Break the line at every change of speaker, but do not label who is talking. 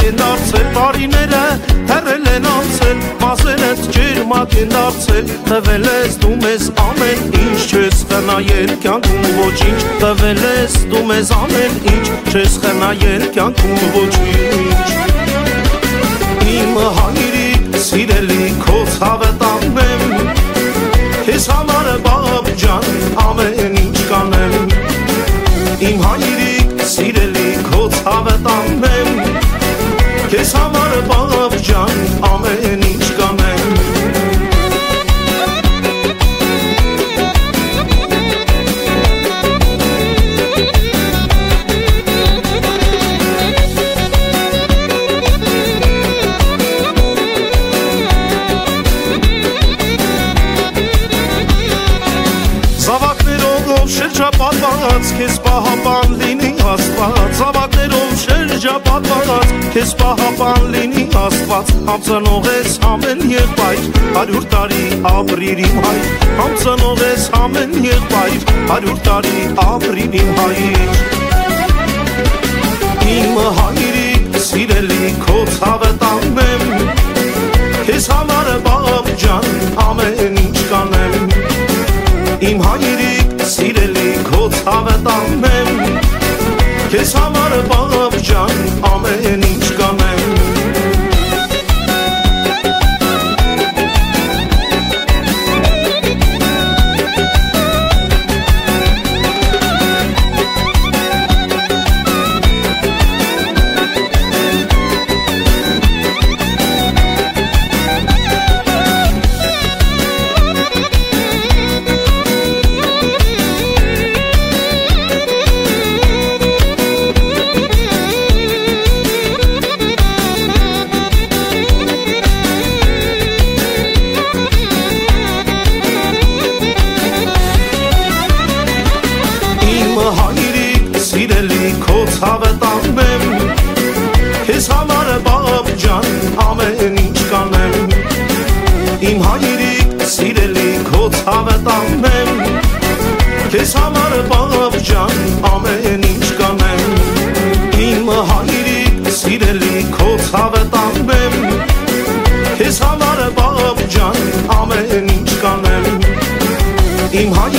են դարձել բարիները, հեռել են անցել, մազերդ ջերմակ են դարձել, տվել ես դու մեզ ամեն ինչ, չես խնայել կյանքում ոչինչ, տվել ես դու մեզ ամեն ինչ, չես խնայել կյանքում ոչինչ։ Իմ հայրիկ սիրելի քո ցավը տանեմ, քեզ համար բաղ ջան ամեն ինչ կանեմ, իմ հայրիկ սիրելի քո ցավը տանեմ, քեզ համար բաղ ջան ամեն ինչ կանեմ։ Շրջապատված քեզ պահապան լինի Աստված, զավակներով շրջապատված քեզ պահապան լինի Աստված, համցնող ես ամեն եղբայր, 100 տարի ապրիր իմ հայր, համցնող ես ամեն եղբայր, 100 տարի ապրիր իմ հայր։ Իմ հայրիկ սիրելի քո ցավը տանեմ, քեզ համար բաղ ջան ամեն ինչ կանեմ, իմ հայրիկ սիրելի քո ցավը տանեմ, քեզ համար բաղ ջան ամեն ինչ կանեմ։ Սիրելի քո ցավը տանեմ, քեզ համար բաղ ջան ամեն ինչ կանեմ, իմ հայրիկ սիրելի քո ցավը տանեմ, քեզ համար բաղ ջան ամեն ինչ կանեմ, իմ հայրիկ սիրելի քո ցավը տանեմ, քեզ համար բաղ ջան ամեն ինչ կանեմ, իմ